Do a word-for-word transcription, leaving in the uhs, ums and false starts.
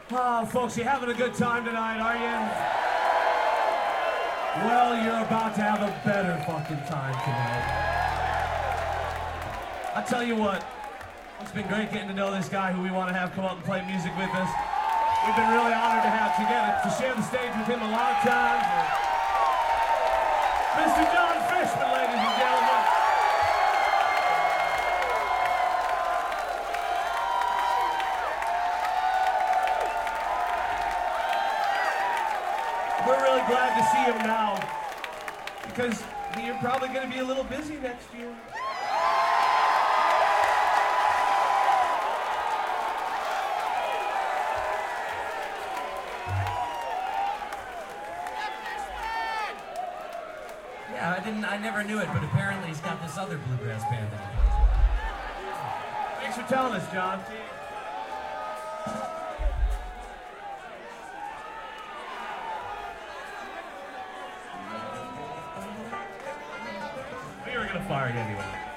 Oh, folks, you having a good time tonight, are you? Well, you're about to have a better fucking time tonight. I tell you what, it's been great getting to know this guy who we want to have come up and play music with us. We've been really honored to have to get it, to share the stage with him a lot of times. Mister John Fishman, ladies and gentlemen. We're really glad to see him now, because you're probably going to be a little busy next year. Yeah, I didn't. I never knew it, but apparently he's got this other bluegrass band that he plays. Thanks for telling us, John. We were gonna fire you anyway.